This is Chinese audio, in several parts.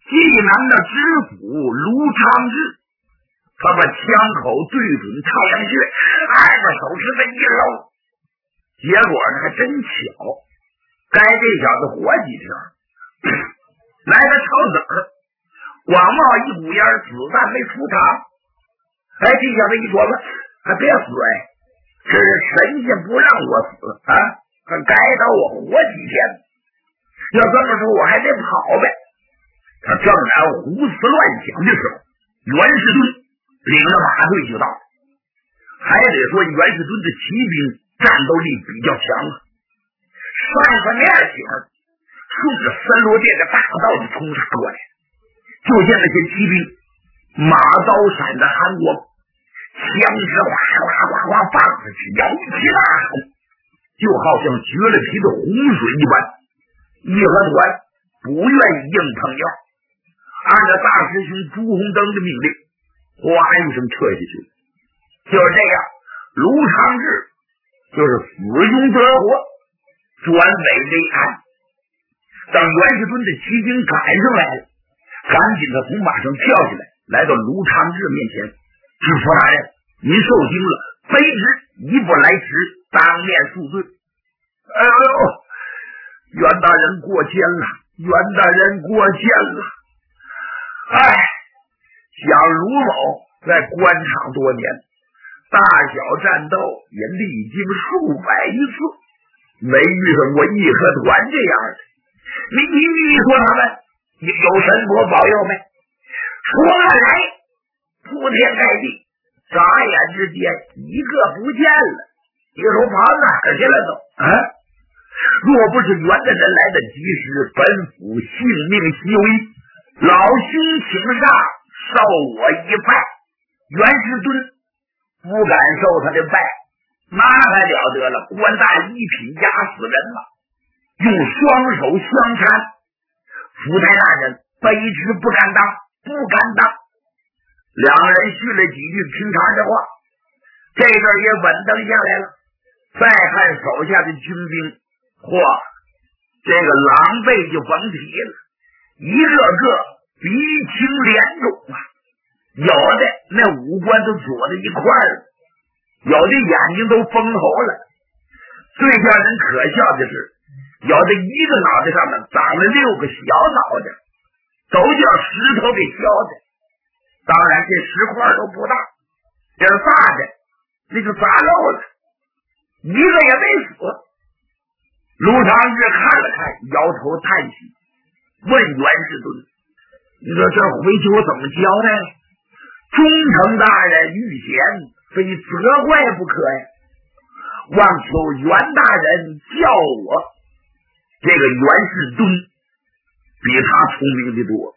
济南的知府卢长志，他把枪口对准太阳穴，二个手指头一搂，结果呢还真巧，该这小子活几天，来个超子儿，光冒一股烟，子弹没出场。哎，这小子一琢磨，还别死哎，这是神仙不让我死啊，还该到我活几天。要这么说，我还得跑呗。他正然胡思乱想的时候，袁世敦领着马队就到了。还得说袁世敦的骑兵战斗力比较强啊，上个面型顺着森罗殿的大道就冲杀过来，就见那些骑兵马刀闪的寒光，枪支哗哗哗哗放出去，摇旗呐喊，就好像撅了皮的洪水一般。义和团不愿意硬碰硬，按照大师兄朱红灯的命令，哗一声撤下去。就是这样，卢长志就是死中得活，转危为安。当袁世敦的骑兵赶上来了，赶紧的从马上跳下来，来到卢长志面前，知府大人，您受惊了，卑职一不来迟，当面恕罪。哎呦，袁大人过谦了，袁大人过谦了。哎，想卢某在官场多年，大小战斗也历经数百余次，没遇上过义和团这样的。你说他们有神佛保佑没？说来铺天盖地，眨眼之间一个不见了。你说跑哪儿去了都啊？若不是袁大人来得及时，本府性命稀微，老兄请上，受我一拜。袁世敦不敢受他的拜，那还了得了，官大一品压死人了，用双手相搀。福台大人卑职不敢当，不敢当。两人叙了几句平常的话，这阵也稳当下来了。再看手下的军兵，嚯，这个狼狈就甭提了，一个个鼻青脸肿啊，有的那五官都左在一块儿，有的眼睛都封喉了。最叫人可笑的是，有的一个脑袋上面长了6个小脑袋，都叫石头给削的。当然这石块都不大，这是大的那就砸漏了，一个也没死。卢长志看了看，摇头叹息，问袁世敦：“你说这回去我怎么交代？忠诚大人遇险，非责怪不可呀！望求袁大人教我。”这个袁世敦比他聪明的多。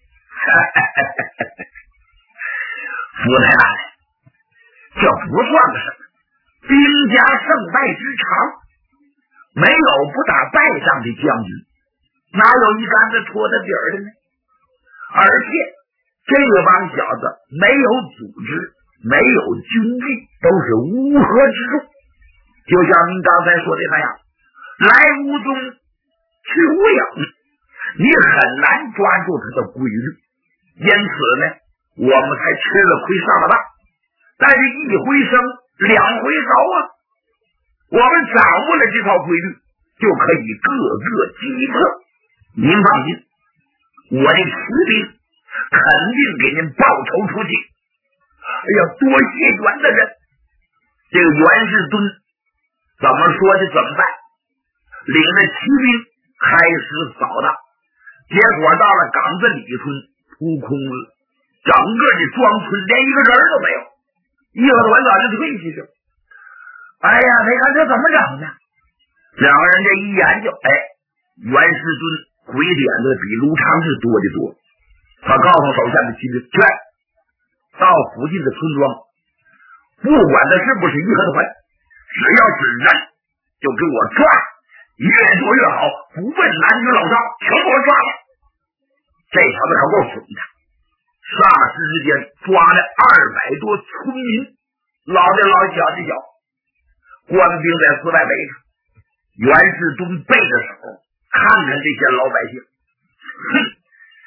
福台大人，这不算个什么，兵家胜败之长，没有不打败仗的将军，哪有一竿子戳到底儿的呢？而且这帮小子没有组织，没有军纪，都是乌合之众，就像您刚才说的那样，来无踪去无影，你很难抓住他的规律。因此呢，我们才吃了亏上了当。但是一回生两回熟啊，我们掌握了这套规律，就可以各个击破。您放心，我的骑兵肯定给您报仇出去。哎呀，多谢袁大人。这个袁世敦怎么说的怎么办，领着骑兵开始扫荡，结果到了岗子里村扑空了，整个的庄村连一个人都没有，义和团早就退去了。哎呀，你看这怎么整呢？两个人这一研究，哎，袁世敦鬼点子比卢长志多得多。他告诉手下的骑兵，去到附近的村庄，不管他是不是义和团，只要是人就给我抓，越多越好，不问男女老少，全给我抓来。这小子可够损的，霎时之间抓了200多村民，老的老，小的小。官兵在寺外围着，袁世敦背着手看看这些老百姓，哼，凭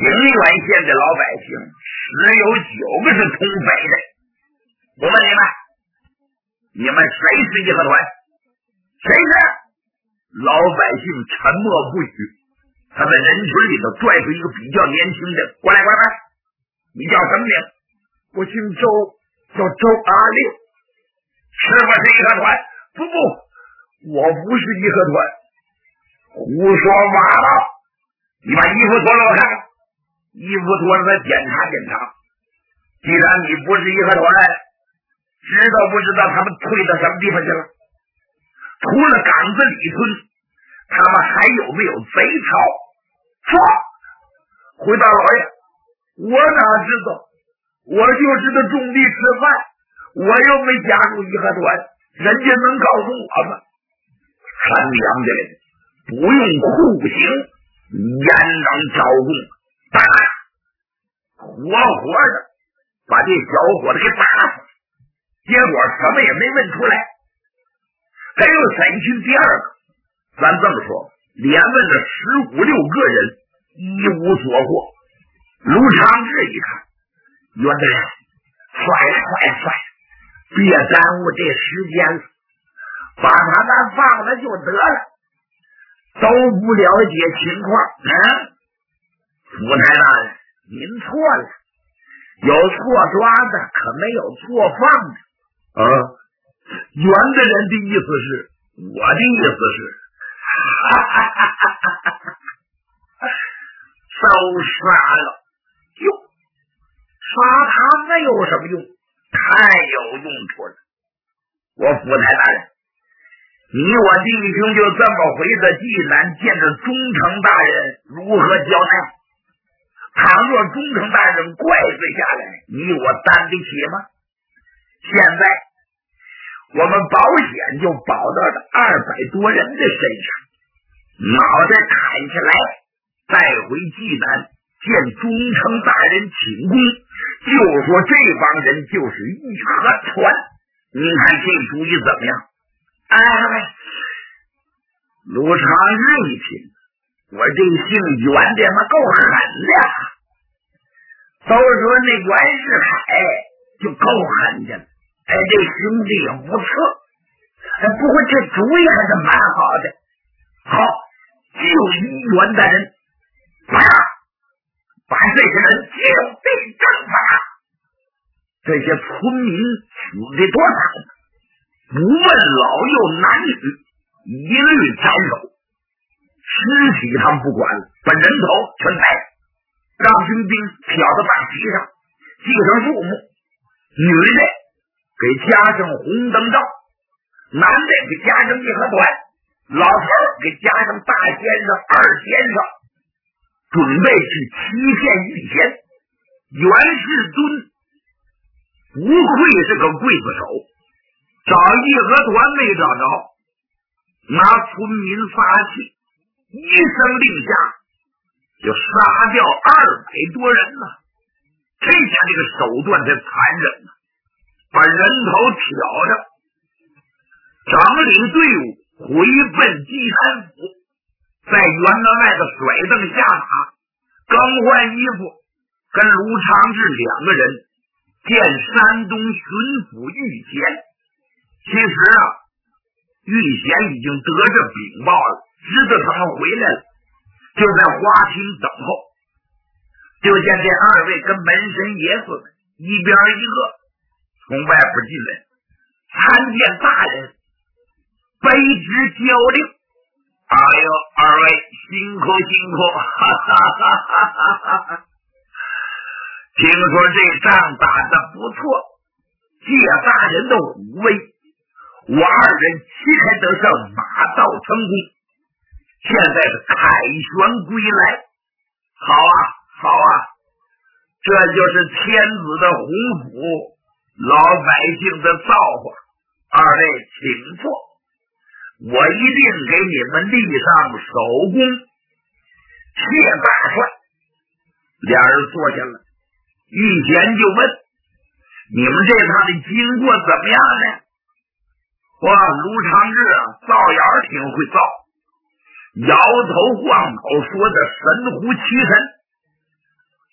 原县的老百姓10有9个是通匪的。我问你们谁是义和团？谁是？老百姓沉默不语。他在人群里头拽出一个比较年轻的，过来，你叫什么名？ 我姓周，叫周阿六。 是不是义和团？ 不，我不是义和团。 胡说八道！你把衣服脱了我看看。衣服脱了再检查检查。既然你不是义和团，知道不知道他们退到什么地方去了？除了岗子里村，他们还有没有贼巢？说， 回大老爷，我哪知道？我就知道种地吃饭，我又没加入义和团，人家能告诉我吗？ 善良的人不用酷刑，严能招供，打活的把这小伙子给打死，结果什么也没问出来。还有审讯第二个，咱这么说，连问了15、16个人，一无所获。卢长志一看，原来帅了，别耽误这时间了，把他们放了就得了，都不了解情况。府台大人，您错了，有错抓的，可没有错放的。 袁的人的意思是， 我的意思是，都杀了。哟，杀他们有什么用？太有用处了。我府台大人，你我弟兄就这么回到济南，见着忠诚大人，如何交代？倘若忠诚大人怪罪下来，你我担得起吗？现在我们保险就保到了200多人的身上，脑袋砍下来，带回济南见忠诚大人请功，就说这帮人就是义和团。您看这主意怎么样？卢长日一听，我这姓袁的嘛够狠的，都说那袁世凯就够狠的了。这兄弟也不错，不过这主意还是蛮好的。好，就依袁大人，把这些人就地正法。这些村民死的多惨，不问老幼男女，一律斩首。尸体他们不管了，把人头全带上，让军兵挑到大旗上，记上数目，女的给加上红灯罩，男的给加上义和团，老头给加上大先生、二先生，准备去欺骗御前。袁世敦不愧是个刽子手，找义和团没找着，拿村民撒气，一声令下就杀掉200多人了。这下这个手段才残忍了，把人头挑着，整理队伍回奔济南府，在辕门外的甩凳下马，更换衣服，跟卢长志2个人见山东巡抚玉贤。其实玉贤已经得着禀报了，知道他们回来了，就在花厅等候。就见这2位跟门神爷似的，一边一个从外边进来，参见大人，卑职交令。哎呦，2位辛苦辛苦，听说这仗打得不错，借大人的武威，我2人旗开得胜，马到成功，现在是凯旋归来。好啊，这就是天子的洪福，老百姓的造化。2位请坐，我一定给你们立上首功。谢大帅。2人坐下了，玉贤就问：你们这趟的经过怎么样呢？哇，卢长志造谣挺会造，摇头晃脑说的神乎其神。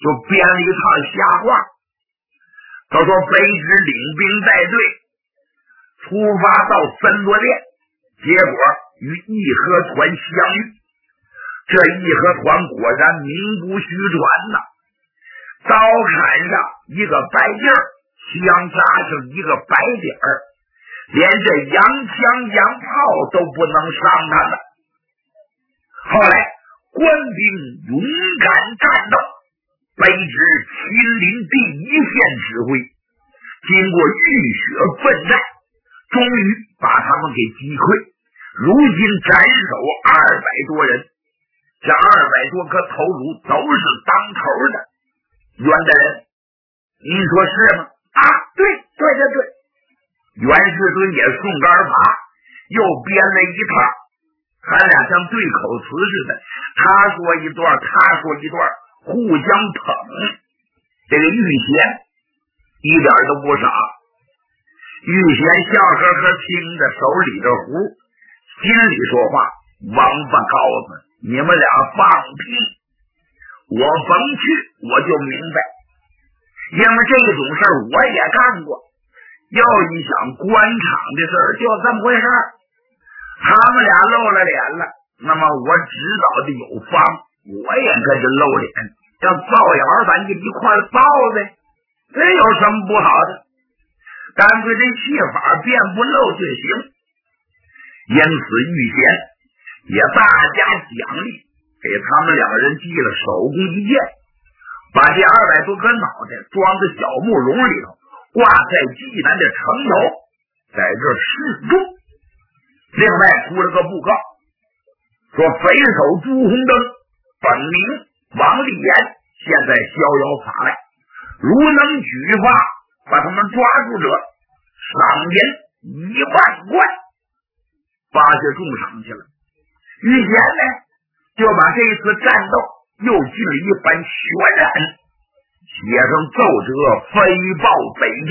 就编了一套瞎话。他说卑职领兵带队出发到森罗殿，结果与义和团相遇。这义和团果然名不虚传呐，刀砍上一个白印儿，枪扎上一个白点儿，连这洋枪洋炮都不能伤他们。后来官兵勇敢战斗，卑职亲临第一线指挥，经过浴血奋战，终于把他们给击溃。如今斩首200多人，这200多颗头颅都是当头的。袁大人，您说是吗？啊，对。袁世尊也送杆法，又编了一套，他俩像对口词似的，他说一段，他说一段，互相捧。这个玉贤一点都不傻，玉贤笑呵呵听着手里的壶，心里说话：王八羔子，你们俩放屁！我甭去，我就明白，因为这种事儿我也干过。要一想官场的事儿就这么回事儿，他们俩露了脸了，那么我知道的有方，我也跟着露脸，要造谣咱就一块造呗，这有什么不好的？干脆这戏法变不露就行。因此玉贤也大加奖励，给他们两人记了手工一件，把这200多颗脑袋装在小木笼里头，挂在济南的城头，在这示众。另外出了个布告，说匪首朱红灯本名王立言，现在逍遥法外，如能举发，把他们抓住者赏银1万贯，发下重赏去了。玉贤呢，就把这次战斗又进了一番渲染，写上奏折飞报北京。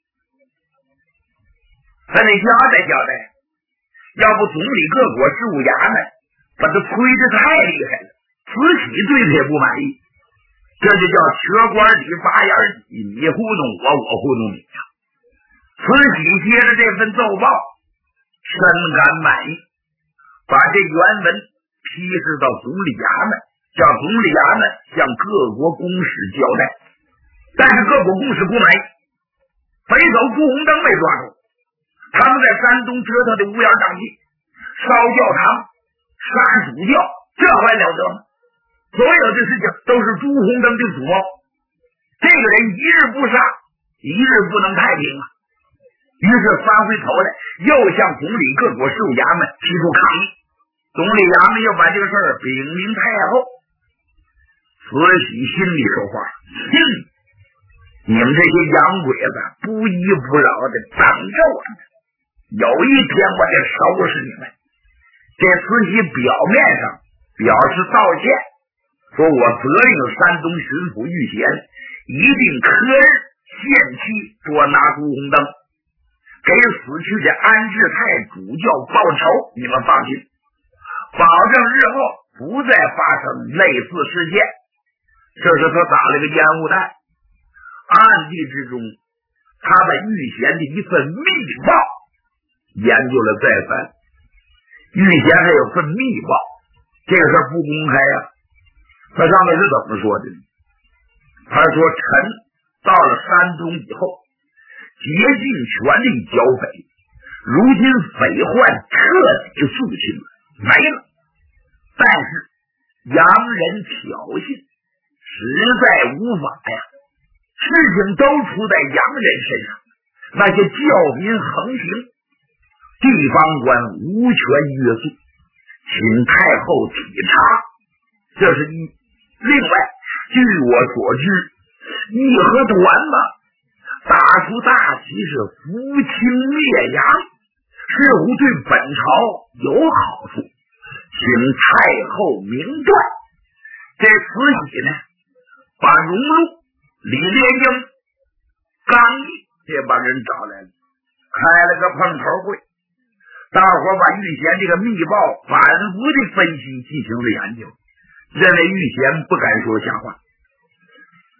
他得交代，要不总理各国事务衙门把他推得太厉害了，慈禧对他也不满意，这就叫瘸官里拔眼底，你糊弄我，我糊弄你呀。慈禧接着这份奏报深感满意，把这原文批示到总理衙门，叫总理衙门向各国公使交代。但是各国公使不满意，匪首朱红灯被抓住，他们在山东折腾的乌烟瘴气，烧教堂，杀主教，这还了得吗？所有的事情都是朱红灯的主谋，这个人一日不杀，一日不能太平啊。于是翻回头来，又向总理各国事务衙门提出抗议。总理衙门又把这个事儿禀明太后。慈禧心里说话：你们这些洋鬼子不依不饶的等着我呢，有一天我得收拾你们。这慈禧表面上表示道歉，说我责令山东巡抚玉贤一定科日限期捉拿朱红灯，给死去的安志泰主教报仇，你们放心，保证日后不再发生类似事件。这是他打了个烟雾弹，暗地之中他把玉贤的一份密报研究了再三。玉贤还有份密报，这个事不公开呀。他上面是怎么说的呢？他说臣到了山东以后，竭尽全力剿匪，如今匪患彻底肃清了，没了。但是洋人挑衅实在无法呀，事情都出在洋人身上，那些教民横行，地方官无权约束，请太后体察。这是一。另外，据我所知，义和团嘛，打出大旗是扶清灭洋，似乎对本朝有好处，请太后明断。这慈禧呢，把荣禄、李莲英、刚毅这帮人找来了，开了个碰头会，大伙把玉贤这个密报反复的分析，进行了研究，认为玉贤不敢说瞎话。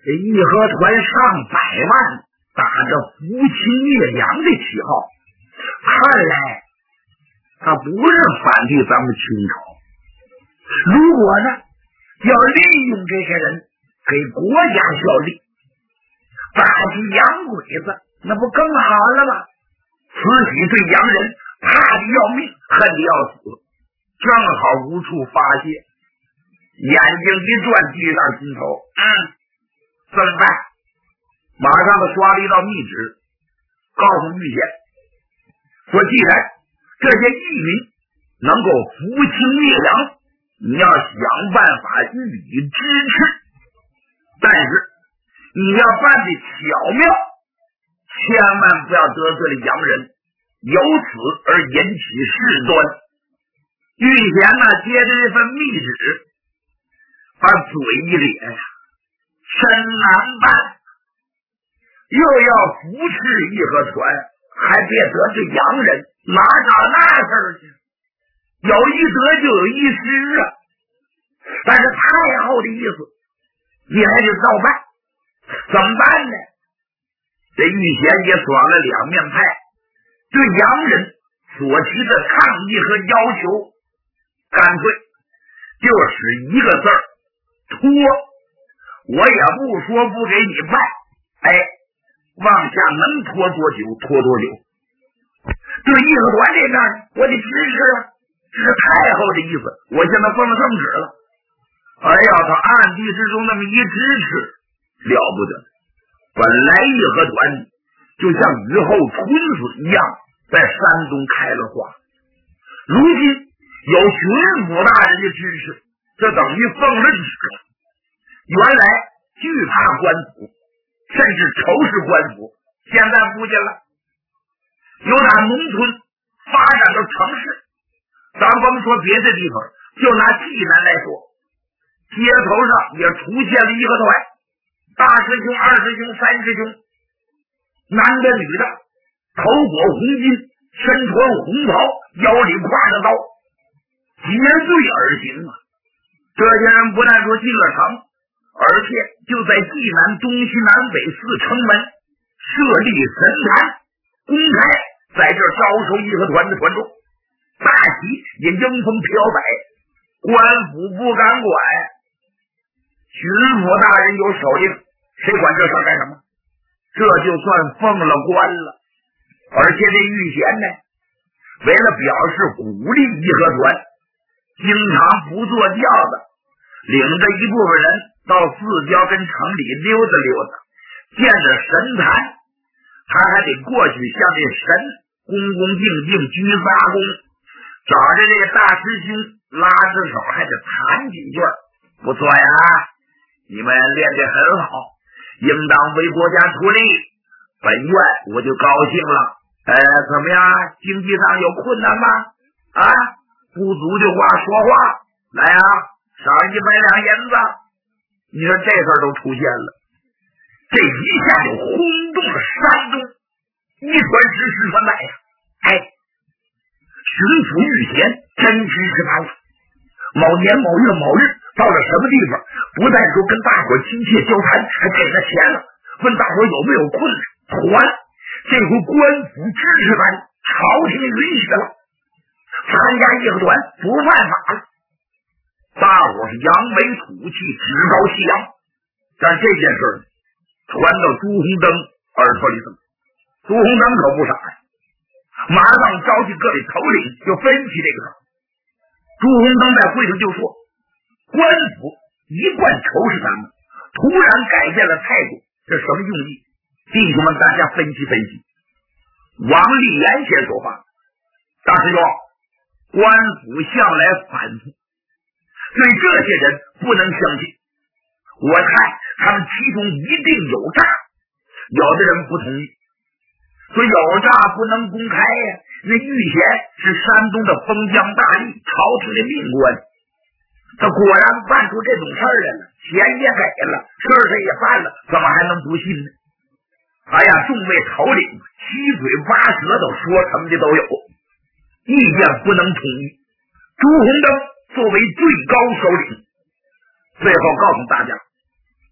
义和团上百万打着扶清灭洋的旗号，看来他不是反对咱们清朝。如果呢要利用这些人给国家效力，打击洋鬼子，那不更好了吗？慈禧对洋人怕的要命，恨的要死，正好无处发泄，眼睛一转，地上心头，怎么办？马上他刷了一道密旨，告诉玉贤说，既然这些义民能够扶清灭洋，你要想办法予以支持，但是你要办的巧妙，千万不要得罪了洋人，由此而引起事端。玉贤呢，接着这份密旨，把嘴一咧呀，真难办，又要扶持义和团，还别得罪洋人，哪找那事儿去？有一得就有一失啊！但是太后的意思，你还得照办，怎么办呢？这玉贤也耍了两面派，对洋人所提的抗议和要求，干脆就使一个字儿拖。我也不说不给你办，往下能拖多久拖多久。对义和团这边我得支持啊，这是太后的意思，我现在奉了圣旨了。他暗地之中那么一支持，了不得。本来义和团就像雨后春笋一样在山东开了花，如今有巡抚大人的支持，这等于奉了旨了。原来惧怕官府，甚至仇视官府，现在不见了，由打农村发展到城市。咱甭说别的地方，就拿济南来说，街头上也出现了义和团，大师兄、二师兄、三师兄，男的女的，头裹红巾，身穿红袍，腰里挎着刀，结队而行啊！这些人不但说进了城，而且就在济南东西南北四城门设立神坛，公开在这招收义和团的团众，大旗也迎风飘摆，官府不敢管，巡抚大人有手令，谁管这事干什么？这就算奉了官了。而且这玉贤呢，为了表示鼓励义和团，经常不坐轿子，领着一部分人到四郊跟城里溜达溜达，见着神坛，他还得过去向这神恭恭敬敬鞠仨躬，找着这个大师兄拉着手还得弹几句。不错呀，你们练得很好，应当为国家出力，本院我就高兴了。怎么样？经济上有困难吗？不足的话说话，来啊，赏100两银子。你说这事儿都出现了，这一下就轰动了山东，一传十，十传百呀！巡抚玉贤真支持他了。某年某月某日到了什么地方，不但说跟大伙亲切交谈，还给他钱了，问大伙有没有困难，还这回官府支持咱，朝廷允许了，参加义和团不犯法了。大伙是扬眉吐气，趾高气扬。但这件事传到朱红灯耳朵里头，朱红灯可不傻呀，马上召集各位头领就分析这个事。朱红灯在会上就说，官府一贯仇视咱们，突然改变了态度，这什么用意？弟兄们，大家分析分析。王立言先说话，大师兄，官府向来反复，对这些人不能相信，我看他们其中一定有诈，有的人不同意，说有诈不能公开呀。那玉贤是山东的封疆大吏，朝廷的命官，他果然办出这种事儿来了，钱也给了，事儿他也办了，怎么还能不信呢？众位头领七嘴八舌头说什么的都有，意见不能统一。朱红灯作为最高首领，最后告诉大家，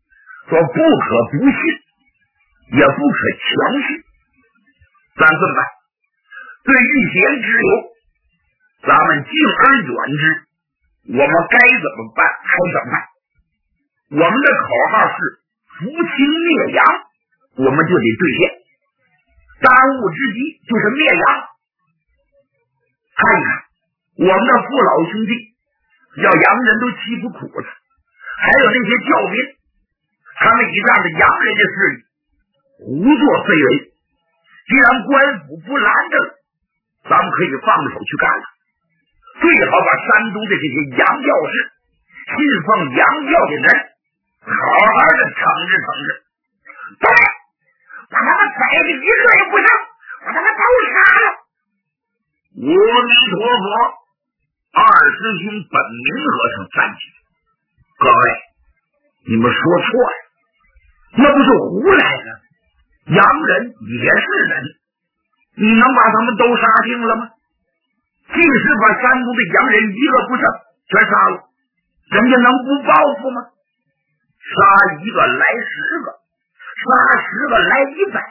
说不可不信，也不可强信。咱这么办？对遇险之友，咱们敬而远之。我们该怎么办还怎么办？我们的口号是扶清灭洋，我们就得兑现。当务之急就是灭洋。看一看我们的父老兄弟，要洋人都欺负苦了，还有那些教民，他们倚仗着洋人的势力胡作非为。既然官府不拦着了，咱们可以放手去干了。最好把山东的这些洋教士、信奉洋教的人好好的惩治惩治。对，把他们宰的一个也不剩，把他们都杀了。阿弥陀佛！二师兄本明和尚站起。各位，你们说错了，那不是胡来的。洋人也是人，你能把他们都杀尽了吗？即使把山东的洋人一个不剩全杀了，人家能不报复吗？杀一个来10个，杀10个来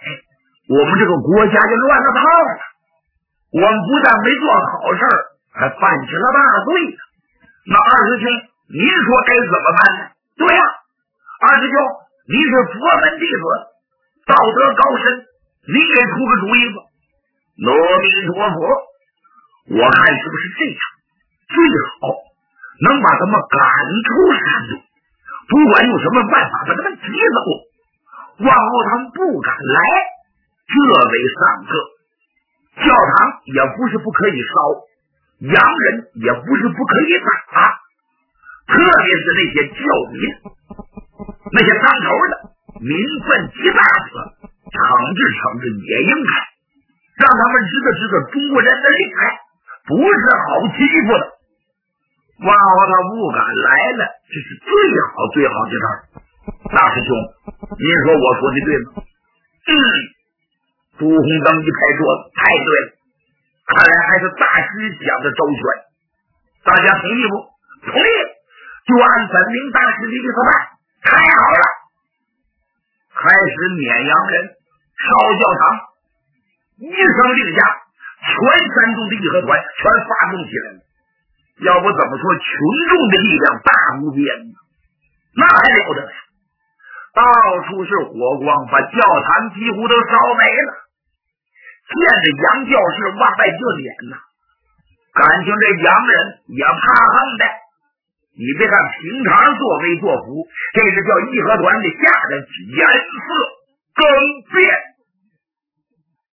100，我们这个国家就乱了套了。我们不但没做好事，还犯起了大罪呢。那二师兄，您说该怎么办呢？对呀，二师兄，你是佛门弟子，道德高深，你给出个主意吧。阿弥陀佛，我看是不是这样？最好能把他们赶出山东，不管用什么办法把他们挤走，往后他们不敢来，这为上策。教堂也不是不可以烧，洋人也不是不可以打，特别是那些教民，那些当头的民愤极大者，惩治惩治也应该，让他们知道中国人的厉害，不是好欺负的。往后他不敢来了，这是最好的事儿。大师兄，您说我说的对吗？朱红灯一拍桌子，太对了，看来还是大师想的周全。大家同意不？同意，就按本明大师的意思办。太好了，开始撵洋人，烧教堂，一声令下，全山东的义和团全发动起来了。要不怎么说群众的力量大无边呢？那还了得呀！到处是火光，把教堂几乎都烧没了。见着洋教士往外就撵呐，感情这洋人也怕横的。你别看平常作威作福，这是叫义和团的下的颜色更变。